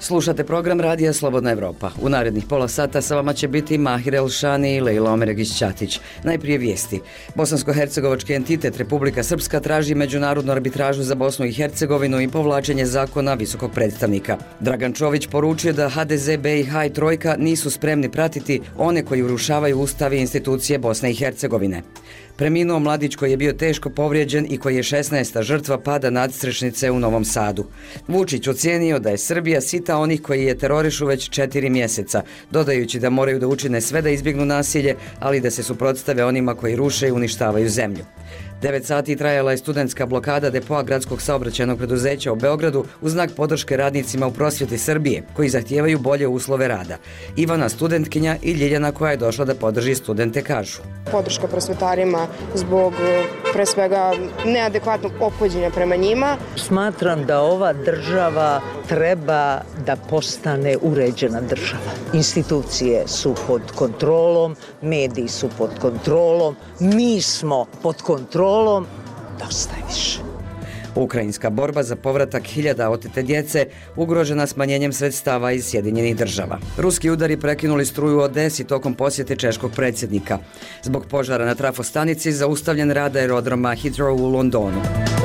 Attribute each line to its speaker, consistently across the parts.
Speaker 1: Slušate program Radija Slobodna Evropa. U narednih pola sata sa vama će biti Mahir Elšani i Lejla Omeregić-Ćatić. Najprije vijesti. Bosansko-hercegovački entitet Republika Srpska traži međunarodnu arbitražu za Bosnu i Hercegovinu i povlačenje zakona visokog predstavnika. Dragan Čović poručio da HDZ, BiH i Trojka nisu spremni pratiti one koji urušavaju ustav i institucije Bosne i Hercegovine. Preminuo mladić koji je bio teško povrijeđen i koji je 16. žrtva pada nadstrešnice u Novom Sadu. Vučić ocijenio da je Srbija sita onih koji je terorišu već 4 mjeseca, dodajući da moraju da učine sve da izbjegnu nasilje, ali da se suprotstave onima koji ruše i uništavaju zemlju. 9 sati trajala je studentska blokada depoa gradskog saobraćajnog preduzeća u Beogradu u znak podrške radnicima u prosvjeti Srbije, koji zahtijevaju bolje uslove rada. Ivana studentkinja i Ljiljana koja je došla da podrži studente kažu.
Speaker 2: Podrška prosvjetarima zbog pre svega neadekvatnog ophođenja prema njima.
Speaker 3: Smatram da ova država treba da postane uređena država. Institucije su pod kontrolom, mediji su pod kontrolom, mi smo pod kontrolom, dosta je više.
Speaker 1: Ukrajinska borba za povratak hiljada otete djece ugrožena smanjenjem sredstava iz Sjedinjenih država. Ruski udari prekinuli struju u Odesi tokom posjete češkog predsjednika. Zbog požara na trafostanici zaustavljen rad aerodroma Heathrow u Londonu.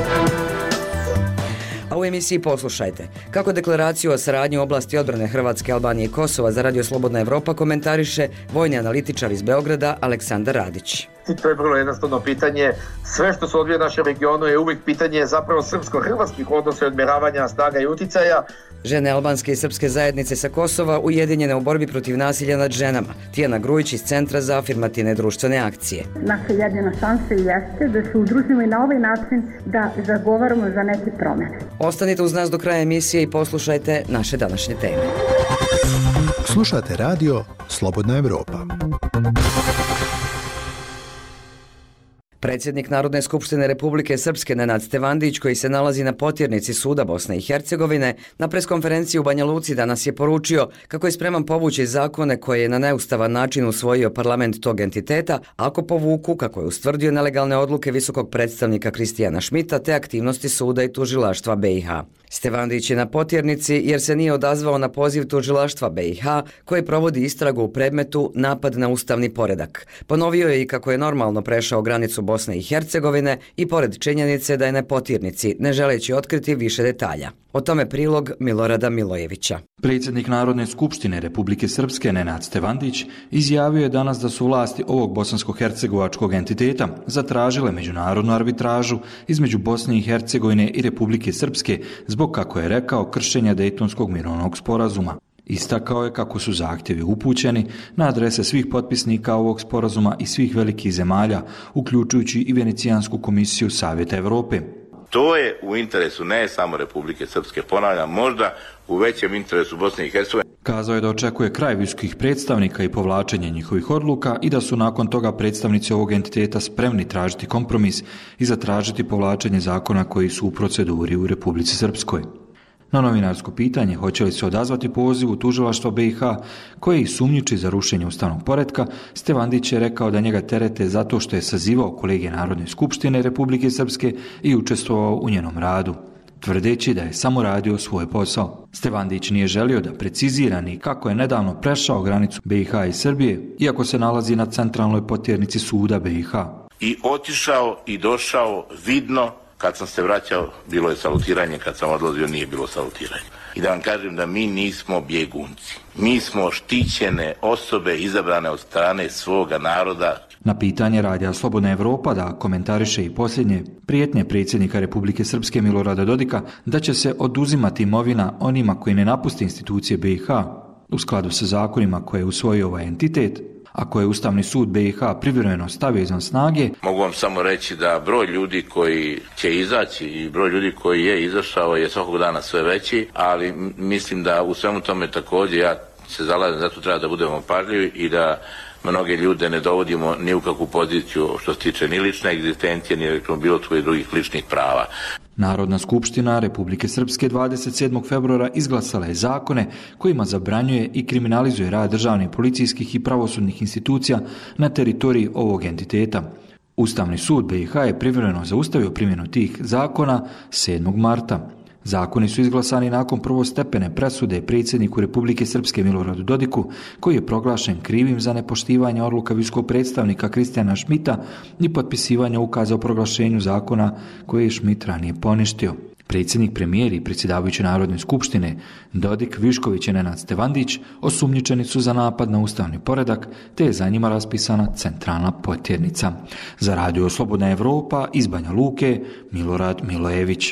Speaker 1: A u emisiji poslušajte kako deklaraciju o saradnji u oblasti odbrane Hrvatske, Albanije i Kosova za Radio Slobodna Evropa komentariše vojni analitičar iz Beograda Aleksandar Radić.
Speaker 4: I to je vrlo jednostavno pitanje. Sve što se odvija u našem regionu je uvijek pitanje zapravo srpsko-hrvatskih odnosa i odmjeravanja snaga i uticaja.
Speaker 1: Žene albanske i srpske zajednice sa Kosova ujedinjene u borbi protiv nasilja nad ženama. Tijana Grujić iz Centra za afirmativne društvene akcije.
Speaker 5: Naša jedina šansa jeste da se udružimo i na ovaj način da zagovaramo za neke promjene.
Speaker 1: Ostanite uz nas do kraja emisije i poslušajte naše današnje teme.
Speaker 6: Slušate radio Slobodna Evropa.
Speaker 1: Predsjednik Narodne skupštine Republike Srpske Nenad Stevandić, koji se nalazi na potjernici suda Bosne i Hercegovine, na preskonferenciji u Banja Luci danas je poručio kako je spreman povući zakone koje je na neustavan način usvojio parlament tog entiteta, ako povuku, kako je ustvrdio, nelegalne odluke visokog predstavnika Kristijana Šmita te aktivnosti suda i tužilaštva BiH. Stevandić je na potjernici jer se nije odazvao na poziv tužilaštva BiH koji provodi istragu u predmetu napad na ustavni poredak. Ponovio je i kako je normalno prešao granicu Bosne i Hercegovine i pored činjenice da je na potjernici, ne želeći otkriti više detalja. O tome prilog Milorada Milojevića.
Speaker 7: Predsjednik Narodne skupštine Republike Srpske Nenad Stevandić izjavio je danas da su vlasti ovog bosansko-hercegovačkog entiteta zatražile međunarodnu arbitražu između Bosne i Hercegovine i Republike Srpske zbog, kako je rekao, kršenja Dejtonskog mirovnog sporazuma. Istakao je kako su zahtjevi upućeni na adrese svih potpisnika ovog sporazuma i svih velikih zemalja, uključujući i Venecijansku komisiju Savjeta Evrope.
Speaker 8: To je u interesu ne samo Republike Srpske, ponavljam, možda u većem interesu Bosne i Hercegovine.
Speaker 7: Kazao je da očekuje kraj visokih predstavnika i povlačenje njihovih odluka i da su nakon toga predstavnici ovog entiteta spremni tražiti kompromis i zatražiti povlačenje zakona koji su u proceduri u Republici Srpskoj. Na novinarsko pitanje hoće li se odazvati pozivu tužilaštva BiH koji sumnjiči za rušenje ustavnog poretka, Stevandić je rekao da njega terete zato što je sazivao kolege Narodne skupštine Republike Srpske i učestvovao u njenom radu, tvrdeći da je samo radio svoj posao. Stevandić nije želio da precizira ni kako je nedavno prešao granicu BiH i Srbije, iako se nalazi na centralnoj potjernici suda BiH.
Speaker 8: I otišao i došao vidno. Kad sam se vraćao, bilo je salutiranje, kad sam odlazio, nije bilo salutiranje. I da vam kažem da mi nismo bjegunci. Mi smo štićene osobe izabrane od strane svoga naroda.
Speaker 7: Na pitanje Radija Slobodna Evropa da komentariše i posljednje prijetnje predsjednika Republike Srpske Milorada Dodika da će se oduzimati imovina onima koji ne napuste institucije BiH u skladu sa zakonima koje je usvojio ovaj entitet, a koje je Ustavni sud BiH privremeno stavio izvan snage.
Speaker 8: Mogu vam samo reći da broj ljudi koji će izaći i broj ljudi koji je izašao je svakog dana sve veći, ali mislim da u svemu tome također ja se zalažem, zato treba da budemo pažljivi i da mnoge ljude ne dovodimo ni u kakvu poziciju što se tiče ni lične egzistencije, ni bilo tvojih drugih ličnih prava.
Speaker 7: Narodna skupština Republike Srpske 27. februara izglasala je zakone kojima zabranjuje i kriminalizuje rad državnih, policijskih i pravosudnih institucija na teritoriji ovog entiteta. Ustavni sud BiH je privremeno zaustavio primjenu tih zakona 7. marta. Zakoni su izglasani nakon prvostepene presude predsjedniku Republike Srpske Miloradu Dodiku, koji je proglašen krivim za nepoštivanje odluka visokog predstavnika Kristijana Šmita i potpisivanje ukaza o proglašenju zakona koje je Šmit ranije poništio. Predsjednik, premijer i predsjedavajući Narodne skupštine Dodik, Višković i Nenad Stevandić osumnjičeni su za napad na ustavni poredak, te je za njima raspisana centralna potjernica. Za Radio Slobodna Evropa iz Banja Luke, Milorad Milojević.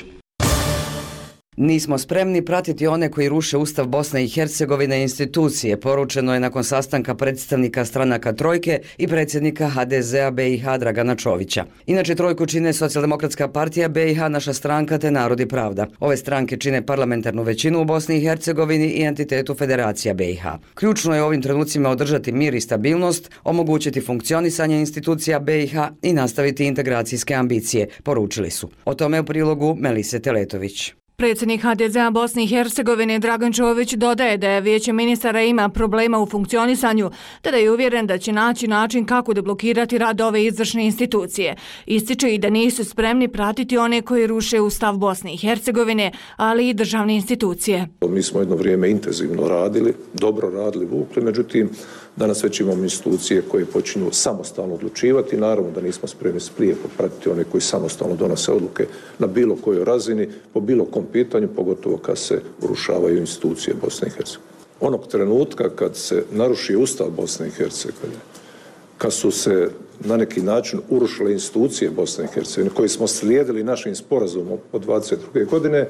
Speaker 1: Nismo spremni pratiti one koji ruše Ustav Bosne i Hercegovine i institucije, poručeno je nakon sastanka predstavnika stranaka Trojke i predsjednika HDZ-a BiH Dragana Čovića. Inače, Trojku čine Socijaldemokratska partija BiH, Naša stranka te Narod i pravda. Ove stranke čine parlamentarnu većinu u Bosni i Hercegovini i entitetu Federacija BiH. Ključno je u ovim trenucima održati mir i stabilnost, omogućiti funkcionisanje institucija BiH i nastaviti integracijske ambicije, poručili su. O tome u prilogu Melise Teletović.
Speaker 9: Predsjednik HDZ-a Bosne i Hercegovine Dragan Čović dodaje da je Vijeće ministara ima problema u funkcionisanju, te da je uvjeren da će naći način kako deblokirati rad ove izvršne institucije. Ističe i da nisu spremni pratiti one koji ruše Ustav Bosne i Hercegovine, ali i državne institucije.
Speaker 10: Mi smo jedno vrijeme intenzivno radili, dobro radili, vukli, međutim danas već imamo institucije koje počinju samostalno odlučivati. Naravno da nismo spremni prije popratiti one koji samostalno donose odluke na bilo kojoj razini, po bilo kom pitanju, pogotovo kad se urušavaju institucije Bosne i Hercegovine. Onog trenutka kad se naruši Ustav Bosne i Hercegovine, kad su se na neki način urušile institucije Bosne i Hercegovine, koje smo slijedili našim sporazumom od 22. godine,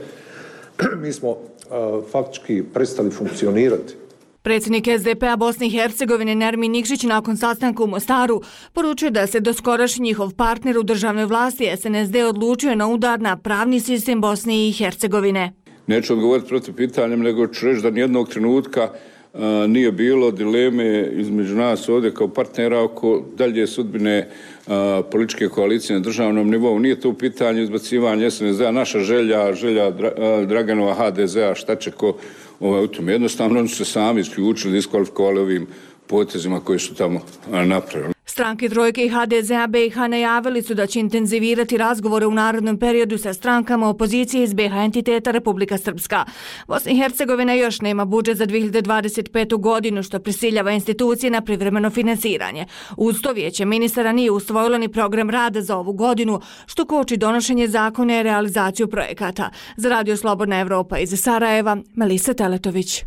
Speaker 10: mi smo faktički prestali funkcionirati.
Speaker 9: Predsjednik SDP-a Bosne i Hercegovine Nermin Nikšić nakon sastanka u Mostaru poručuje da se doskorašnji njihov partner u državnoj vlasti SNSD odlučio na udar na pravni sistem Bosne i Hercegovine.
Speaker 11: Neću odgovoriti protiv pitanjem, nego ću reći da nijednog trenutka nije bilo dileme između nas ovdje kao partnera oko dalje sudbine političke koalicije na državnom nivou. Nije to u pitanju izbacivanja SNSD-a, naša želja Draganova HDZ-a, šta će ko u tom. Jednostavno oni su se sami isključili, diskvalifikovali ovim potezima koji su tamo napravili.
Speaker 9: Stranke Trojke i HDZ-a BiH najavili su da će intenzivirati razgovore u narednom periodu sa strankama opozicije iz BiH entiteta Republika Srpska. Bosna i Hercegovina još nema budžet za 2025. godinu, što prisiljava institucije na privremeno finansiranje. Uz to Vijeće ministara nije usvojilo ni program rada za ovu godinu, što koči donošenje zakona i realizaciju projekata. Za Radio Slobodna Evropa iz Sarajeva, Melisa Teletović.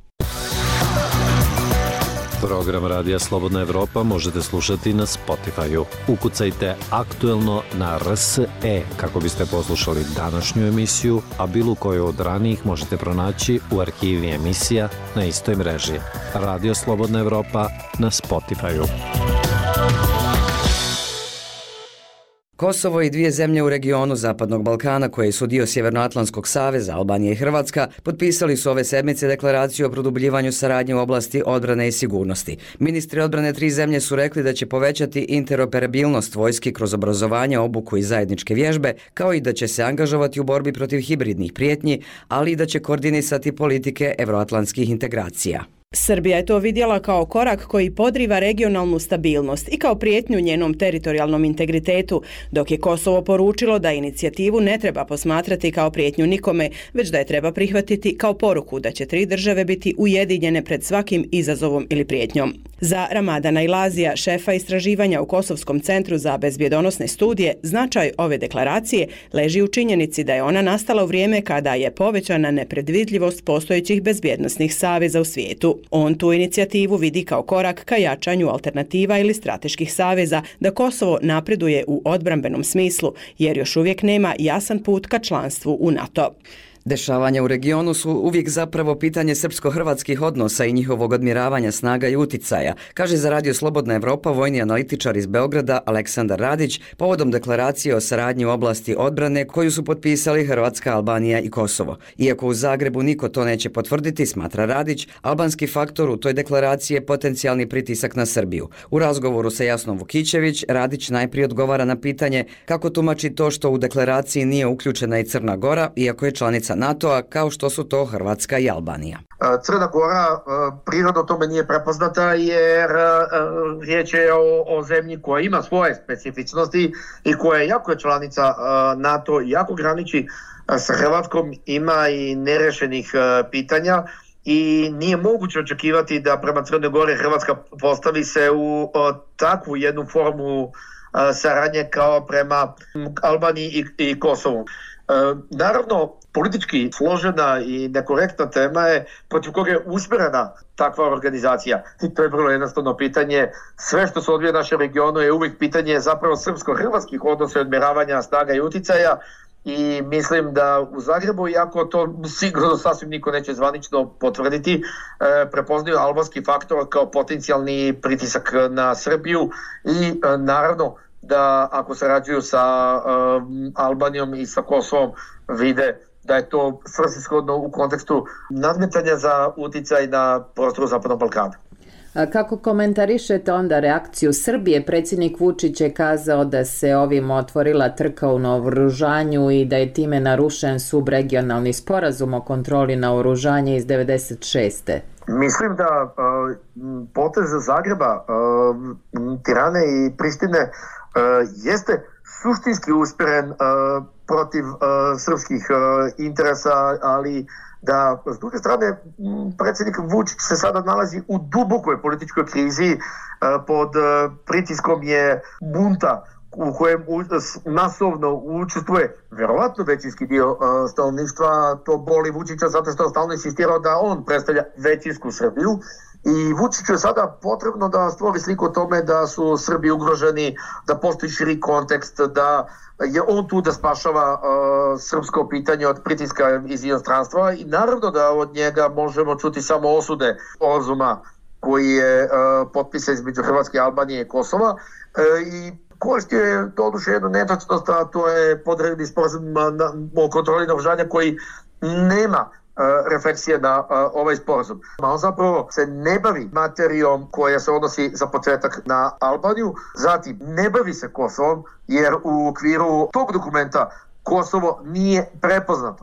Speaker 12: Program Radija Slobodna Evropa možete slušati na Spotify-u. Ukucajte aktuelno na RSE kako biste poslušali današnju emisiju, a bilo koju od ranijih možete pronaći u arhivi emisija na istoj mreži. Radio Slobodna Evropa na Spotify-u.
Speaker 1: Kosovo i dvije zemlje u regionu Zapadnog Balkana, koje su dio Sjevernoatlantskog saveza, Albanija i Hrvatska, potpisali su ove sedmice deklaraciju o produbljivanju saradnje u oblasti odbrane i sigurnosti. Ministri odbrane tri zemlje su rekli da će povećati interoperabilnost vojski kroz obrazovanje, obuku i zajedničke vježbe, kao i da će se angažovati u borbi protiv hibridnih prijetnji, ali i da će koordinisati politike evroatlantskih integracija.
Speaker 13: Srbija je to vidjela kao korak koji podriva regionalnu stabilnost i kao prijetnju njenom teritorijalnom integritetu, dok je Kosovo poručilo da inicijativu ne treba posmatrati kao prijetnju nikome, već da je treba prihvatiti kao poruku da će tri države biti ujedinjene pred svakim izazovom ili prijetnjom. Za Ramadana Ilazija, šefa istraživanja u Kosovskom centru za bezbjedonosne studije, značaj ove deklaracije leži u činjenici da je ona nastala u vrijeme kada je povećana nepredvidljivost postojećih bezbjednosnih saveza u svijetu. On tu inicijativu vidi kao korak ka jačanju alternativa ili strateških saveza da Kosovo napreduje u odbrambenom smislu, jer još uvijek nema jasan put ka članstvu u NATO.
Speaker 1: Dešavanja u regionu su uvijek zapravo pitanje srpsko-hrvatskih odnosa i njihovog odmjeravanja snaga i uticaja, kaže za Radio Slobodna Evropa vojni analitičar iz Beograda Aleksandar Radić povodom deklaracije o saradnji u oblasti odbrane koju su potpisali Hrvatska, Albanija i Kosovo. Iako u Zagrebu niko to neće potvrditi, smatra Radić, albanski faktor u toj deklaraciji je potencijalni pritisak na Srbiju. U razgovoru sa Jasnom Vukićević, Radić najprije odgovara na pitanje kako tumači to što u deklaraciji nije uključena i Crna Gora, iako je članica članica NATO-a kao što su to Hrvatska i Albanija.
Speaker 4: Crna Gora prirodno tome nije prepoznata jer riječ je o zemlji koja ima svoje specifičnosti i koja je jako članica NATO i jako graniči sa Hrvatskom, ima i nerešenih pitanja i nije moguće očekivati da prema Crnoj Gori Hrvatska postavi se u takvu jednu formu saradnje kao prema Albaniji i Kosovu. Naravno, politički složena i nekorektna tema je protiv koga je usmjerena takva organizacija. I to je vrlo jednostavno pitanje. Sve što se odvija u našem regionu je uvijek pitanje zapravo srpsko-hrvatskih odnosa i odmjeravanja snaga i uticaja. I mislim da u Zagrebu, iako to sigurno sasvim niko neće zvanično potvrditi, prepoznaju albanski faktor kao potencijalni pritisak na Srbiju i naravno da ako sarađuju sa Albanijom i sa Kosovom vide da je to svrsishodno u kontekstu nadmetanja za uticaj na prostoru Zapadnog Balkana.
Speaker 14: Kako komentarišete onda reakciju Srbije? Predsjednik Vučić je kazao da se ovim otvorila trka u naoružanju i da je time narušen subregionalni sporazum o kontroli naoružanja iz 1996.
Speaker 4: Mislim da potez Zagreba, Tirane i Prištine jeste suštinski usmjeren protiv srpskih interesa, ali da s druge strane predsjednik Vučić se sada nalazi u dubokoj političkoj krizi, pod pritiskom je bunta u kojem masovno učestvuje vjerovatno većinski dio stanovništva. To boli Vučića zato što je stalno insistirao da on predstavlja većinsku Srbiju. I Vučiću je sada potrebno da stvori sliku o tome da su Srbi ugroženi, da postoji širi kontekst, da je on tu da spašava srpsko pitanje od pritiska iz inostranstva i naravno da od njega možemo čuti samo osude sporazuma koji je potpisan između Hrvatske, Albanije i Kosova i koristio je doduše jednu netočnost, a to je podredni sporazum o kontroli naoružanja koji nema refleksije na ovaj sporazum. On zapravo se ne bavi materijom koja se odnosi za početak na Albaniju, zatim ne bavi se Kosovom jer u okviru tog dokumenta Kosovo nije prepoznato.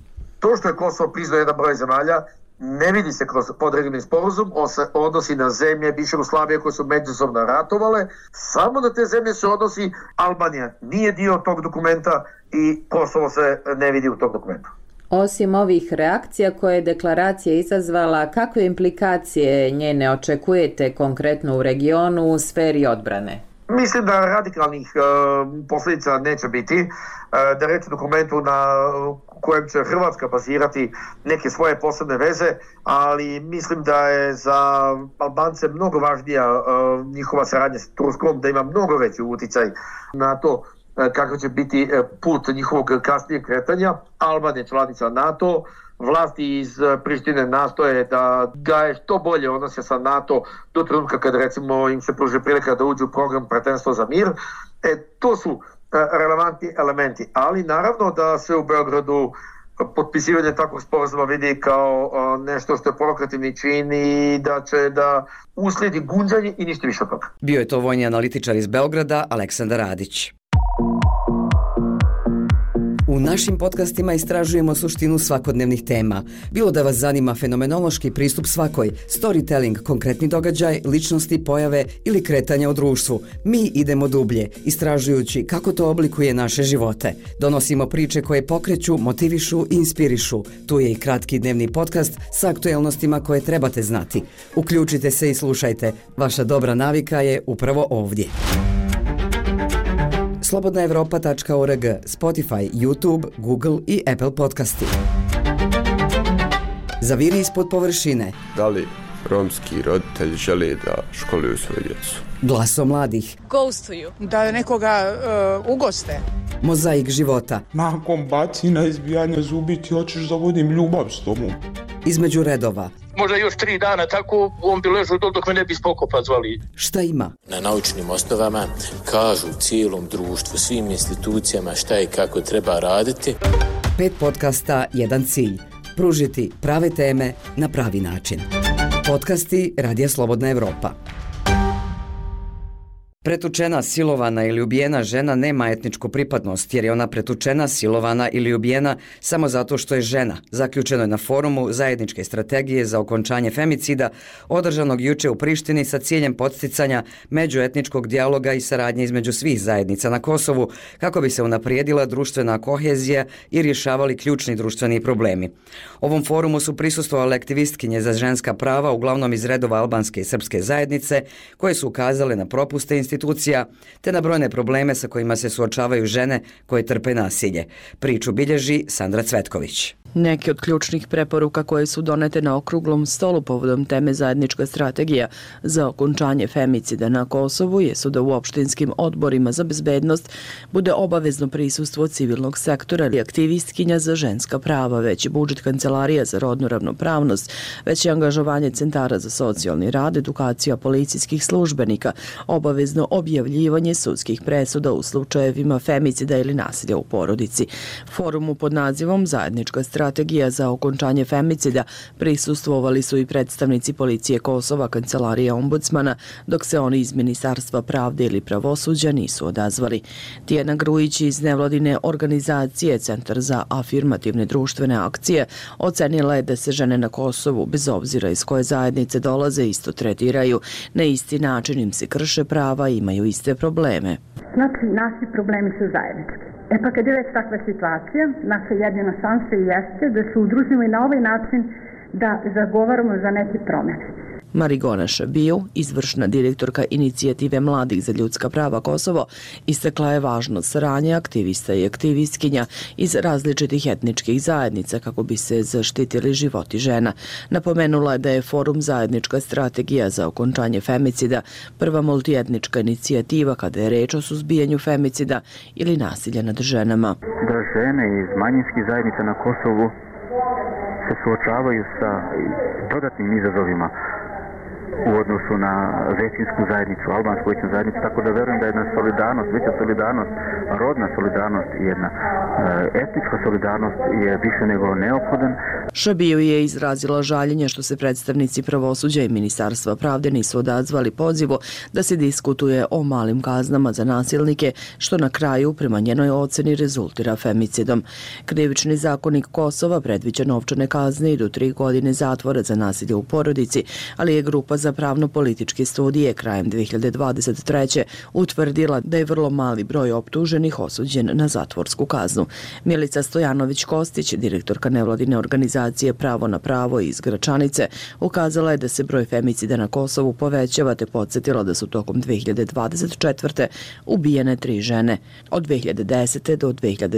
Speaker 4: To što je Kosovo priznao jedan broj zemalja ne vidi se kroz podregionalni sporazum, on se odnosi na zemlje bivše Jugoslavije koje su međusobno ratovale, samo na te zemlje se odnosi. Albanija nije dio tog dokumenta i Kosovo se ne vidi u tog dokumentu.
Speaker 14: Osim ovih reakcija koje je deklaracija izazvala, kakve implikacije njene očekujete konkretno u regionu u sferi odbrane?
Speaker 4: Mislim da radikalnih posljedica neće biti, da reći dokumentu na kojem će Hrvatska bazirati neke svoje posebne veze, ali mislim da je za Albance mnogo važnija njihova saradnja s Turskom, da ima mnogo veći utjecaj na to kako će biti put njihovog kasnijeg kretanja. Albanija je članica NATO, vlasti iz Prištine nastoje da gaje što bolje odnose sa NATO do trenutka kada recimo im se pruži prilika da uđu u program Partnerstvo za mir. To su relevantni elementi, ali naravno da se u Beogradu potpisivanje takvog sporazuma vidi kao nešto što je provokativni čin i da će da uslijedi gunđanje i ništa više od toga.
Speaker 1: Bio je to vojni analitičar iz Beograda, Aleksandar Radić. U našim podcastima istražujemo suštinu svakodnevnih tema. Bilo da vas zanima fenomenološki pristup svakoj, storytelling, konkretni događaj, ličnosti, pojave ili kretanja u društvu. Mi idemo dublje, istražujući kako to oblikuje naše živote. Donosimo priče koje pokreću, motivišu i inspirišu. Tu je i kratki dnevni podcast sa aktuelnostima koje trebate znati. Uključite se i slušajte. Vaša dobra navika je upravo ovdje. slobodnaevropa.org, Spotify, YouTube, Google i Apple podcasti. Zaviri ispod površine.
Speaker 15: Da li romski roditelji žele da školuju svoju djecu?
Speaker 1: Glasom mladih.
Speaker 16: Ghostuju. Da nekoga ugoste.
Speaker 1: Mozaik života.
Speaker 17: Nakon bacina, izbijanja zubi ti hoćeš da vodim ljubav s tobom.
Speaker 1: Između redova.
Speaker 18: Možda još 3 dana tako on bi ležao dok me ne bi spokopa zvali.
Speaker 1: Šta ima?
Speaker 19: Na naučnim osnovama kažu cijelom društvu, svim institucijama šta i kako treba raditi.
Speaker 1: 5 podcasta, 1 cilj. Pružiti prave teme na pravi način. Podcasti Radija Slobodna Evropa. Pretučena, silovana ili ubijena žena nema etničku pripadnost jer je ona pretučena, silovana ili ubijena samo zato što je žena. Zaključeno je na forumu zajedničke strategije za okončanje femicida održanog juče u Prištini sa ciljem podsticanja međuetničkog dijaloga i saradnje između svih zajednica na Kosovu kako bi se unaprijedila društvena kohezija i rješavali ključni društveni problemi. Ovom forumu su prisustvovale aktivistkinje za ženska prava uglavnom iz redova albanske i srpske zajednice koje su ukazale na propuste institucija te na brojne probleme sa kojima se suočavaju žene koje trpe nasilje. Priču bilježi Sandra Cvetković.
Speaker 20: Neki od ključnih preporuka koje su donete na okruglom stolu povodom teme zajednička strategija za okončanje femicida na Kosovu jesu da u opštinskim odborima za bezbednost bude obavezno prisustvo civilnog sektora i aktivistkinja za ženska prava, veći budžet kancelarija za rodnu ravnopravnost, veće angažovanje centara za socijalni rad, edukacija policijskih službenika, obavezno objavljivanje sudskih presuda u slučajevima femicida ili nasilja u porodici. Forumu pod nazivom Zajednička strategija za okončanje femicida prisustvovali su i predstavnici policije Kosova, kancelarije ombudsmana, dok se oni iz Ministarstva pravde ili pravosuđa nisu odazvali. Tijana Grujić iz nevladine organizacije Centar za afirmativne društvene akcije ocenila je da se žene na Kosovu, bez obzira iz koje zajednice dolaze, isto tretiraju. Na isti način im se krše prava i imaju iste probleme.
Speaker 5: Znači, naši problemi su zajednički. Pa kad je već takva situacija, naša jedina šansa jeste da se udružimo i na ovaj način da zagovaramo za neke promjene.
Speaker 20: Marigona Šabiju, izvršna direktorka inicijative Mladih za ljudska prava Kosovo, istakla je važnost saradnje aktivista i aktivistkinja iz različitih etničkih zajednica kako bi se zaštitili životi žena. Napomenula je da je forum Zajednička strategija za okončanje femicida prva multietnička inicijativa kada je reč o suzbijanju femicida ili nasilja nad ženama.
Speaker 21: Da žene iz manjinskih zajednica na Kosovu se suočavaju sa dodatnim izazovima u odnosu na većinsku zajednicu, albansku većinsku zajednicu, tako da verujem da jedna solidarnost, veća solidarnost, rodna solidarnost i jedna etnička solidarnost je više nego neophodan.
Speaker 20: Šabiju je izrazila žaljenje što se predstavnici pravosuđa i Ministarstva pravde nisu odazvali pozivu da se diskutuje o malim kaznama za nasilnike, što na kraju, prema njenoj oceni, rezultira femicidom. Krivični zakonik Kosova predviđa novčane kazne i do 3 godine zatvora za nasilje u porodici, ali je grupa za pravno-političke studije krajem 2023. utvrdila da je vrlo mali broj optuženih osuđen na zatvorsku kaznu. Milica Stojanović-Kostić, direktorka nevladine organizacije Pravo na pravo iz Gračanice, ukazala je da se broj femicida na Kosovu povećava te podsjetila da su tokom 2024. ubijene 3 žene. Od 2010. do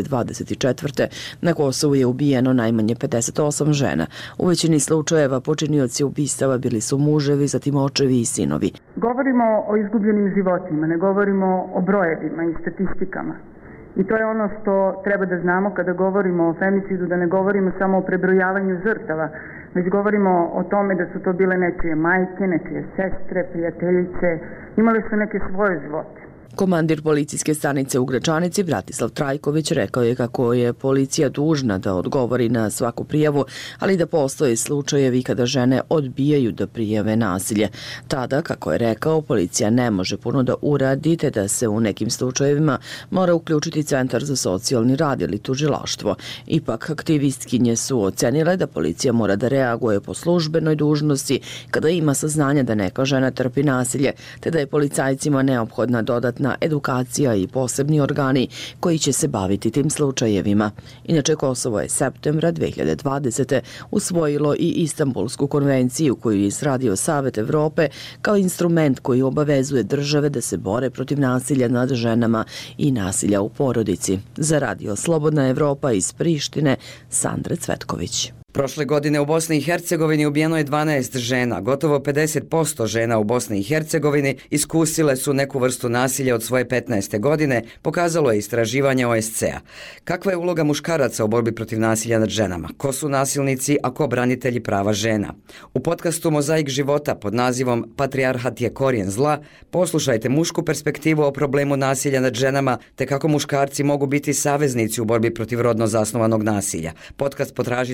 Speaker 20: 2024. na Kosovu je ubijeno najmanje 58 žena. U većini slučajeva počinioci ubistava bili su muževi, zatim očevi i sinovi.
Speaker 5: Govorimo o izgubljenim životima, ne govorimo o brojevima i statistikama. I to je ono što treba da znamo kada govorimo o femicidu, da ne govorimo samo o prebrojavanju žrtava, već govorimo o tome da su to bile nečije majke, nečije sestre, prijateljice, imali su neke svoje živote.
Speaker 20: Komandir policijske stanice u Gračanici, Bratislav Trajković, rekao je kako je policija dužna da odgovori na svaku prijavu, ali da postoje slučajevi kada žene odbijaju da prijave nasilje. Tada, kako je rekao, policija ne može puno da uradi, te da se u nekim slučajevima mora uključiti Centar za socijalni rad ili tužilaštvo. Ipak, aktivistkinje su ocenile da policija mora da reaguje po službenoj dužnosti kada ima saznanja da neka žena trpi nasilje, te da je policajcima neophodna dodatna edukacija i posebni organi koji će se baviti tim slučajevima. Inače, Kosovo je septembra 2020. usvojilo i Istanbulsku konvenciju koju je izradio Savet Evrope kao instrument koji obavezuje države da se bore protiv nasilja nad ženama i nasilja u porodici. Za Radio Slobodna Evropa iz Prištine, Sandra Cvetković.
Speaker 1: Prošle godine u Bosni i Hercegovini ubijeno je 12 žena. Gotovo 50% žena u Bosni i Hercegovini iskusile su neku vrstu nasilja od svoje 15. godine, pokazalo je istraživanje OSCE-a. Kakva je uloga muškaraca u borbi protiv nasilja nad ženama? Ko su nasilnici, a ko branitelji prava žena? U podcastu Mozaik života pod nazivom Patrijarhat je korijen zla poslušajte mušku perspektivu o problemu nasilja nad ženama te kako muškarci mogu biti saveznici u borbi protiv rodno zasnovanog nasilja. Podcast potražite na Slobodnoj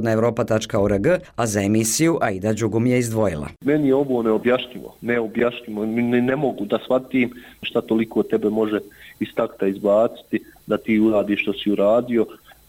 Speaker 1: slobodnaevropa.org, a za emisiju Aida Đugum je izdvojila.
Speaker 2: Meni je ovo neobjašnjivo. Ne mogu da shvatim šta toliko tebe može iz takta izbaciti, da ti uradiš što si uradio,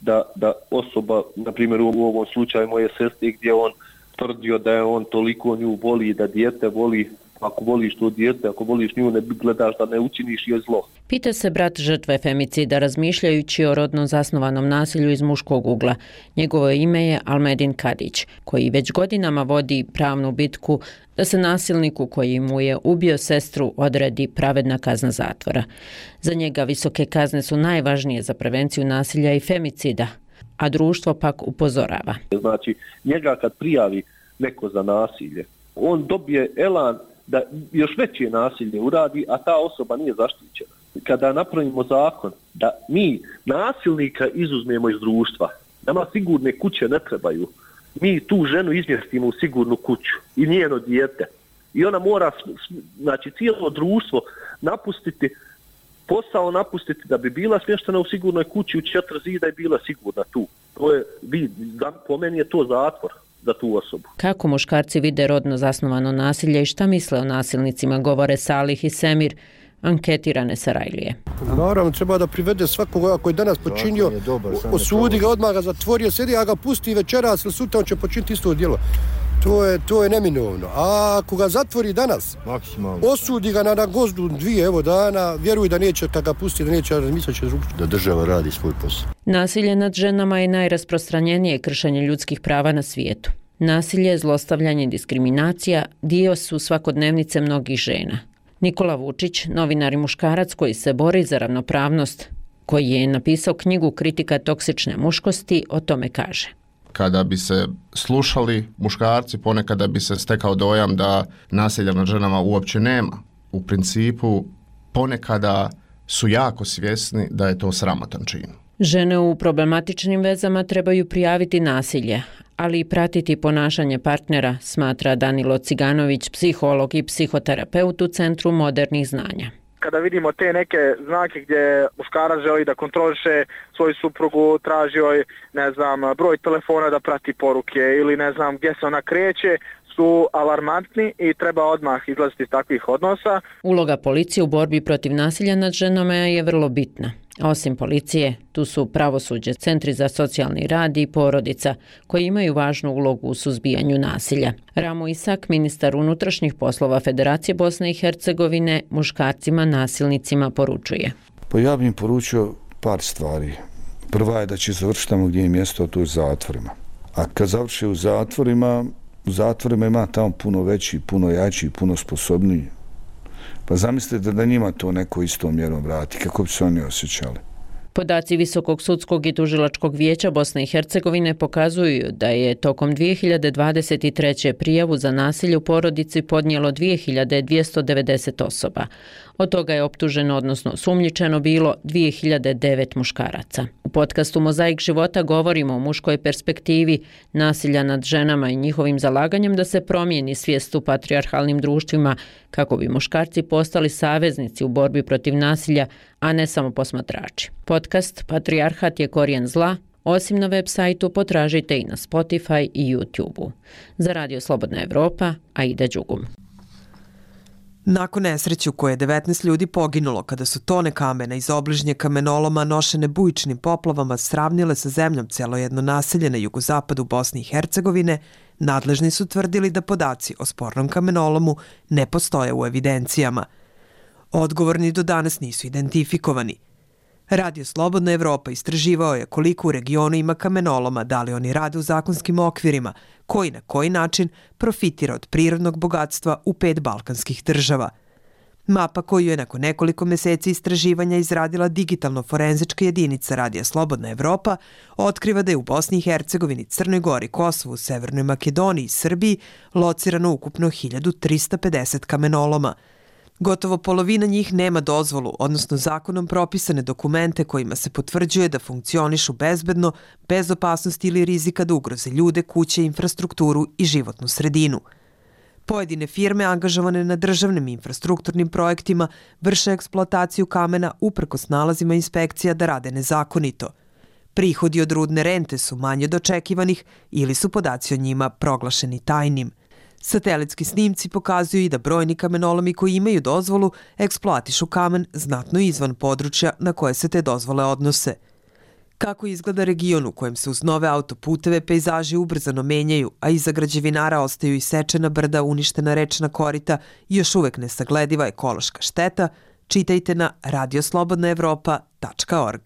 Speaker 2: da osoba, na primjer u ovom slučaju moje sestre, gdje on tvrdio da je on toliko nju voli, da dijete voli. Ako voliš to dijete, ako voliš nju, ne gledaš da ne učiniš joj zlo.
Speaker 14: Pita se brat žrtve femicida razmišljajući o rodno zasnovanom nasilju iz muškog ugla. Njegovo ime je Almedin Kadić, koji već godinama vodi pravnu bitku da se nasilniku koji mu je ubio sestru odredi pravedna kazna zatvora. Za njega visoke kazne su najvažnije za prevenciju nasilja i femicida, a društvo pak upozorava.
Speaker 2: Znači, njega kad prijavi neko za nasilje, on dobije elan da još veće nasilje uradi, a ta osoba nije zaštićena. Kada napravimo zakon da mi nasilnika izuzmemo iz društva, nama sigurne kuće ne trebaju, mi tu ženu izmjestimo u sigurnu kuću i njeno dijete. I ona mora, znači, cijelo društvo napustiti, posao napustiti da bi bila smještena u sigurnoj kući u 4 zida i bila sigurna tu. To je, po meni je to zatvor za tu osobu.
Speaker 14: Kako muškarci vide rodno zasnovano nasilje i šta misle o nasilnicima, govore Salih i Semir, anketirane Sarajlije.
Speaker 22: Naravno, treba da privede svakoga koji je danas počinio, osudi ga, odmah ga zatvori, sjedi, a ga pusti večeras ili sutra, on će počiniti isto djelo. To je neminovno. A ako ga zatvori danas, osudi ga na gozdu 2 dana, vjeruj da neće, kad ga pusti, da neće razmisliti će drugčije.
Speaker 23: Da država radi svoj posao.
Speaker 14: Nasilje nad ženama je najrasprostranjenije kršenje ljudskih prava na svijetu. Nasilje, zlostavljanje i diskriminacija dio su svakodnevnice mnogih žena. Nikola Vučić, novinar i muškarac koji se bori za ravnopravnost, koji je napisao knjigu Kritika toksične muškosti, o tome kaže.
Speaker 24: Kada bi se slušali muškarci, ponekada bi se stekao dojam da nasilja nad ženama uopće nema. U principu, ponekada su jako svjesni da je to sramotan čin.
Speaker 14: Žene u problematičnim vezama trebaju prijaviti nasilje, ali i pratiti ponašanje partnera, smatra Danilo Ciganović, psiholog i psihoterapeut u Centru modernih znanja.
Speaker 25: Kada vidimo te neke znake gdje muškarac želi da kontroliše svoju suprugu, traži joj, broj telefona da prati poruke ili gdje se ona kreće, su alarmantni i treba odmah izlaziti iz takvih odnosa.
Speaker 14: Uloga policije u borbi protiv nasilja nad ženama je vrlo bitna. Osim policije, tu su pravosuđe, centri za socijalni rad i porodica, koji imaju važnu ulogu u suzbijanju nasilja. Ramo Isak, ministar unutrašnjih poslova Federacije Bosne i Hercegovine, muškarcima nasilnicima poručuje.
Speaker 26: Pa ja bih im poručio par stvari. Prva je da će završiti tamo gdje je mjesto, to je u zatvorima. A kad završi u zatvorima ima tamo puno veći, puno jači, puno sposobniji. Pa zamislite da njima to neko istom mjerom vrati, kako bi se oni osjećali.
Speaker 14: Podaci Visokog sudskog i tužilačkog vijeća Bosne i Hercegovine pokazuju da je tokom 2023. prijavu za nasilje u porodici podnijelo 2290 osoba. Od toga je optuženo, odnosno sumnjičeno bilo 2009 muškaraca. U podcastu Mozaik života govorimo o muškoj perspektivi nasilja nad ženama i njihovim zalaganjem da se promijeni svijest u patrijarhalnim društvima kako bi muškarci postali saveznici u borbi protiv nasilja, a ne samo posmatrači. Podcast Patrijarhat je korijen zla. Osim na web sajtu, potražite i na Spotify i YouTube-u. Za Radio Slobodna Evropa, Aida Đugum.
Speaker 27: Nakon nesreće u kojoj je 19 ljudi poginulo kada su tone kamena iz obližnje kamenoloma nošene bujičnim poplavama sravnile sa zemljom celo jedno naselje na jugozapadu Bosne i Hercegovine, nadležni su tvrdili da podaci o spornom kamenolomu ne postoje u evidencijama. Odgovorni do danas nisu identifikovani. Radio Slobodna Evropa istraživao je koliko u regionu ima kamenoloma, da li oni rade u zakonskim okvirima, koji na koji način profitira od prirodnog bogatstva u 5 balkanskih država. Mapa koju je nakon nekoliko mjeseci istraživanja izradila digitalno-forenzička jedinica Radija Slobodna Evropa otkriva da je u Bosni i Hercegovini, Crnoj Gori, Kosovu, Severnoj Makedoniji i Srbiji locirano ukupno 1350 kamenoloma. Gotovo polovina njih nema dozvolu, odnosno zakonom propisane dokumente kojima se potvrđuje da funkcionišu bezbedno, bez opasnosti ili rizika da ugroze ljude, kuće, infrastrukturu i životnu sredinu. Pojedine firme angažovane na državnim infrastrukturnim projektima vrše eksploataciju kamena uprkos nalazima inspekcija da rade nezakonito. Prihodi od rudne rente su manje od očekivanih ili su podaci o njima proglašeni tajnim. Satelitski snimci pokazuju i da brojni kamenolomi koji imaju dozvolu eksploatišu kamen znatno izvan područja na koje se te dozvole odnose. Kako izgleda region u kojem se uz nove autoputeve pejzaži ubrzano menjaju, a iza građevinara ostaju isečena brda, uništena rečna korita i još uvek nesaglediva ekološka šteta, čitajte na radioslobodnaevropa.org.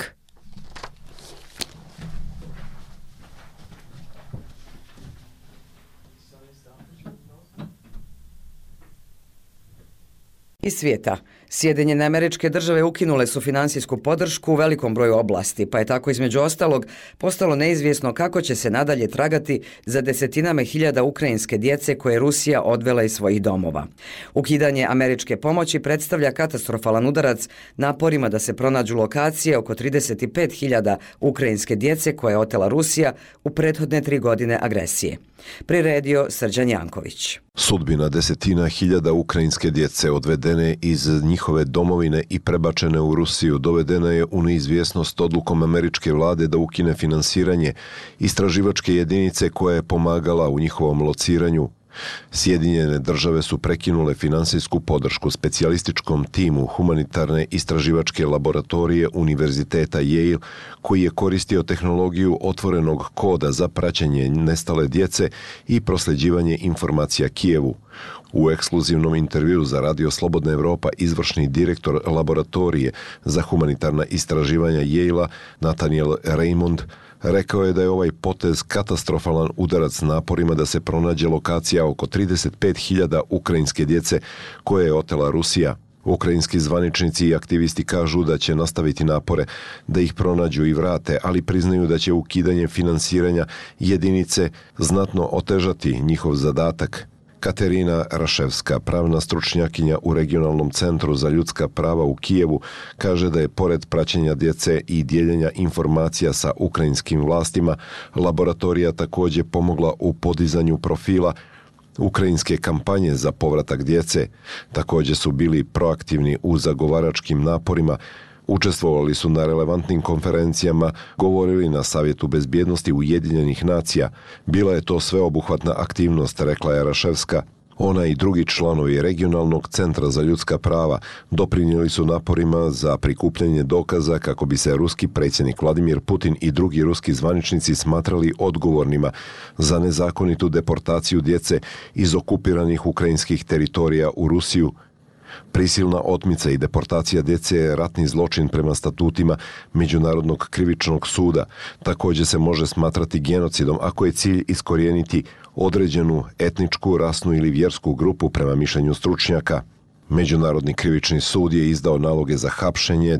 Speaker 1: Iz svijeta. Sjedinjene Američke Države ukinule su finansijsku podršku u velikom broju oblasti, pa je tako između ostalog postalo neizvjesno kako će se nadalje tragati za desetinama hiljada ukrajinske djece koje je Rusija odvela iz svojih domova. Ukidanje američke pomoći predstavlja katastrofalan udarac naporima da se pronađu lokacije oko 35.000 ukrajinske djece koje je otela Rusija u prethodne 3 godine agresije. Priredio Srđan Janković.
Speaker 3: Sudbina desetina hiljada ukrajinske djece odvedene iz njihove domovine i prebačene u Rusiju dovedena je u neizvjesnost odlukom američke vlade da ukine finansiranje istraživačke jedinice koja je pomagala u njihovom lociranju. Sjedinjene Države su prekinule finansijsku podršku specijalističkom timu humanitarne istraživačke laboratorije Univerziteta Yale, koji je koristio tehnologiju otvorenog koda za praćenje nestale djece i prosljeđivanje informacija Kijevu. U ekskluzivnom intervjuu za Radio Slobodna Evropa izvršni direktor laboratorije za humanitarna istraživanja Yale-a Nathaniel Raymond rekao je da je ovaj potez katastrofalan udarac naporima da se pronađe lokacija oko 35.000 ukrajinske djece koje je otela Rusija. Ukrajinski zvaničnici i aktivisti kažu da će nastaviti napore da ih pronađu i vrate, ali priznaju da će ukidanje finansiranja jedinice znatno otežati njihov zadatak. Katerina Raševska, pravna stručnjakinja u Regionalnom centru za ljudska prava u Kijevu, kaže da je pored praćenja djece i dijeljenja informacija sa ukrajinskim vlastima, laboratorija također pomogla u podizanju profila ukrajinske kampanje za povratak djece. Također su bili proaktivni u zagovaračkim naporima, učestvovali su na relevantnim konferencijama, govorili na Savjetu bezbjednosti Ujedinjenih nacija. Bila je to sveobuhvatna aktivnost, rekla je Raševska. Ona i drugi članovi Regionalnog centra za ljudska prava doprinijeli su naporima za prikupljanje dokaza kako bi se ruski predsjednik Vladimir Putin i drugi ruski zvaničnici smatrali odgovornima za nezakonitu deportaciju djece iz okupiranih ukrajinskih teritorija u Rusiju. Prisilna otmica i deportacija djece je ratni zločin prema statutima Međunarodnog krivičnog suda. Također se može smatrati genocidom ako je cilj iskorijeniti određenu etničku, rasnu ili vjersku grupu prema mišljenju stručnjaka. Međunarodni krivični sud je izdao naloge za hapšenje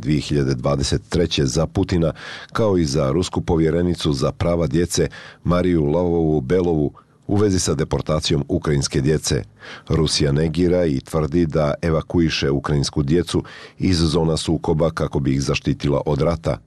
Speaker 3: 2023. za Putina, kao i za rusku povjerenicu za prava djece Mariju Lavovu-Belovu u vezi sa deportacijom ukrajinske djece. Rusija negira i tvrdi da evakuiše ukrajinsku djecu iz zona sukoba kako bi ih zaštitila od rata.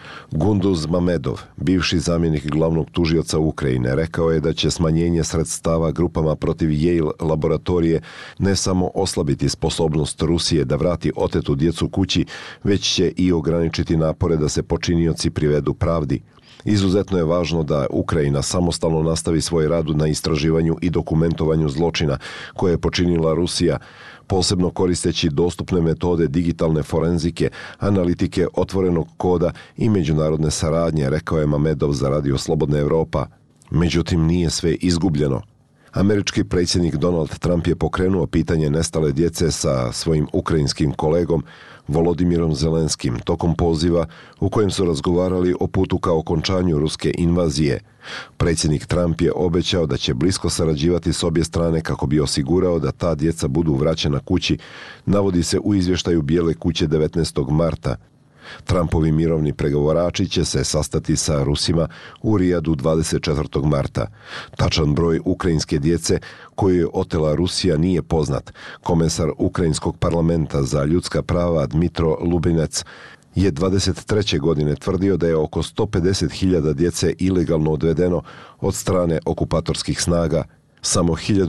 Speaker 3: Gunduz Mamedov, bivši zamjenik glavnog tužioca Ukrajine, rekao je da će smanjenje sredstava grupama protiv Yale laboratorije ne samo oslabiti sposobnost Rusije da vrati otetu djecu kući, već će i ograničiti napore da se počinioci privedu pravdi. Izuzetno je važno da Ukrajina samostalno nastavi svoj rad na istraživanju i dokumentovanju zločina koje je počinila Rusija, posebno koristeći dostupne metode digitalne forenzike, analitike otvorenog koda i međunarodne saradnje, rekao je Mamedov za Radio Slobodna Evropa. Međutim, nije sve izgubljeno. Američki predsjednik Donald Trump je pokrenuo pitanje nestale djece sa svojim ukrajinskim kolegom Volodimirom Zelenskim tokom poziva u kojem su razgovarali o putu ka okončanju ruske invazije. Predsjednik Trump je obećao da će blisko sarađivati s obje strane kako bi osigurao da ta djeca budu vraćena kući, navodi se u izvještaju Bijele kuće 19. marta. Trumpovi mirovni pregovarači će se sastati sa Rusima u Rijadu 24. marta. Tačan broj ukrajinske djece koju je otela Rusija nije poznat. Komesar Ukrajinskog parlamenta za ljudska prava Dmitro Lubinec je 23. godine tvrdio da je oko 150.000 djece ilegalno odvedeno od strane okupatorskih snaga. Samo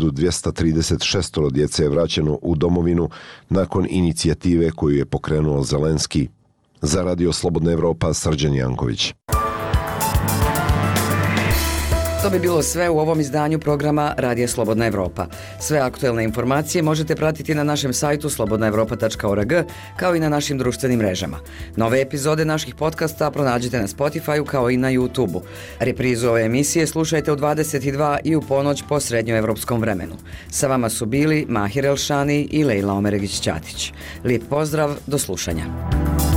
Speaker 3: 1236 djece je vraćeno u domovinu nakon inicijative koju je pokrenuo Zelenski. Za Radio Slobodna Evropa, Srđan Janković.
Speaker 1: To bi bilo sve u ovom izdanju programa Radija Slobodna Evropa. Sve aktuelne informacije možete pratiti na našem sajtu slobodnaevropa.org kao i na našim društvenim mrežama. Nove epizode naših podcasta pronađite na Spotify-u kao i na YouTube-u. Reprizu ove emisije slušajte u 22 i u ponoć po srednjoevropskom vremenu. Sa vama su bili Mahir Elšani i Lejla Omeregić-Ćatić. Lijep pozdrav, do slušanja.